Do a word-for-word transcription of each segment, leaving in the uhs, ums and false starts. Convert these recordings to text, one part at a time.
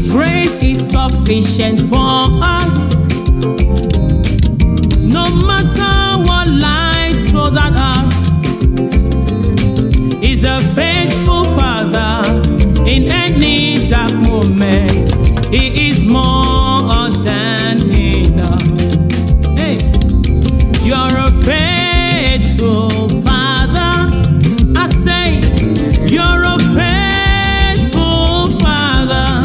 grace is sufficient for us. No matter what life throws at us, He's a faithful Father in any dark moment. He is more than enough. Hey, you're a faithful Father. I say, you're a faithful Father.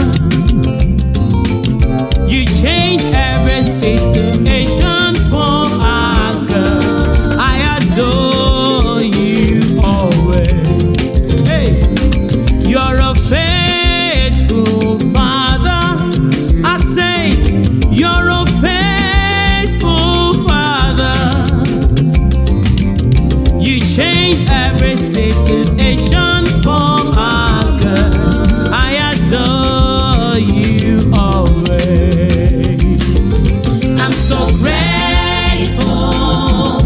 You change every situation for our good. I adore you always. Hey, you're a faithful Father. I say, you're a faithful Father. You change every situation for our good. I adore you always. I'm so grateful,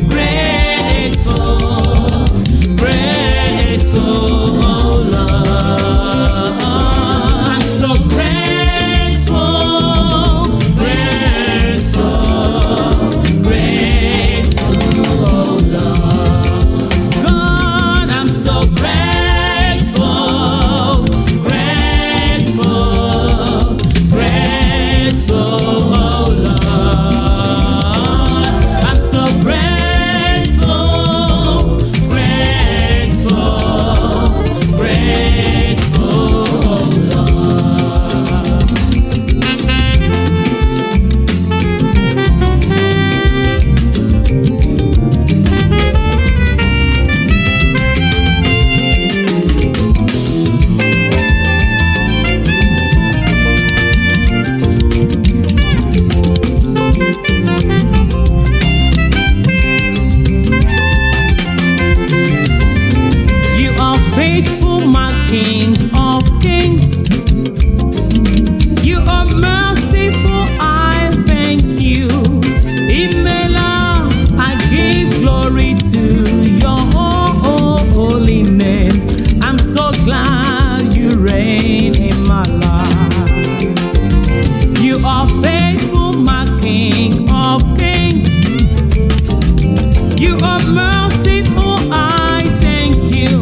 grateful, grateful, oh Lord. I'm so grateful, grateful, grateful, oh Lord. God, I'm so grateful, grateful, grateful, oh Lord. I'm so grateful, grateful, grateful, oh Lord. You are faithful, my King of Kings. You are merciful, I thank you. Imela, I give glory to your holy name. I'm so glad you reign in my life. You are faithful, my King of Kings. You are merciful, I thank you.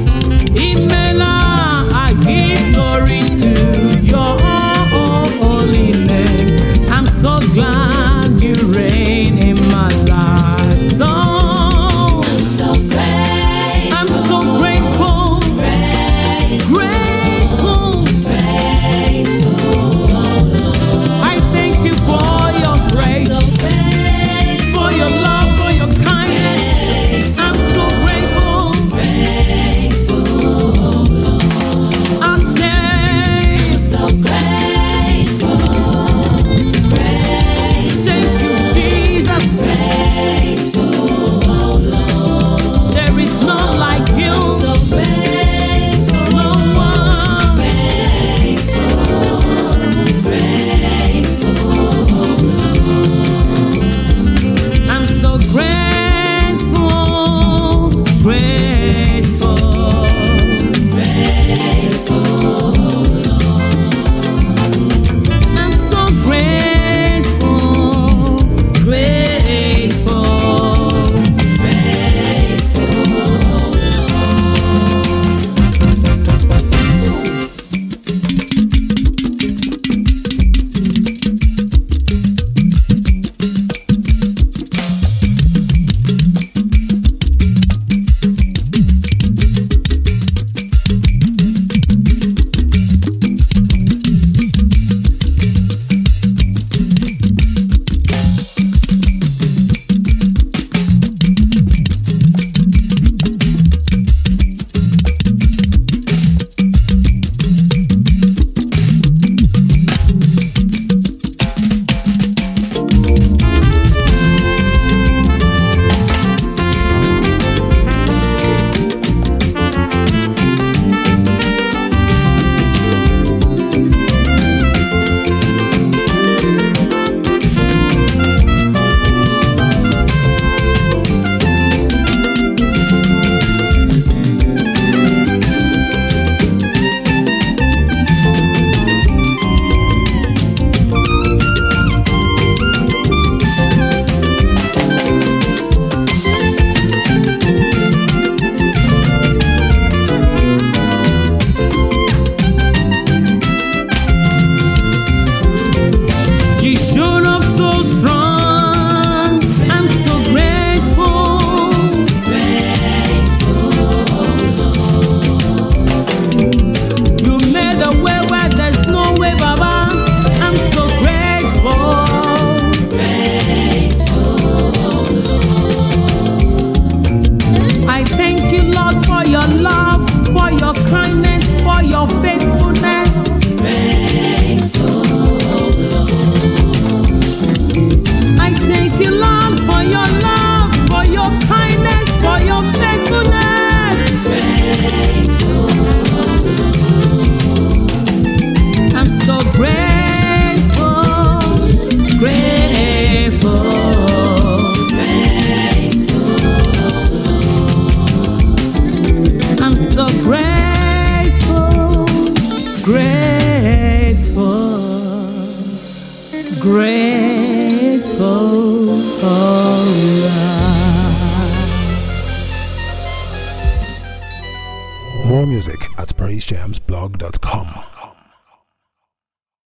Imela, I give glory to your holy name. I'm so glad you reign in my life. So I'm so grateful, I'm so grateful, grateful, grateful, dot com.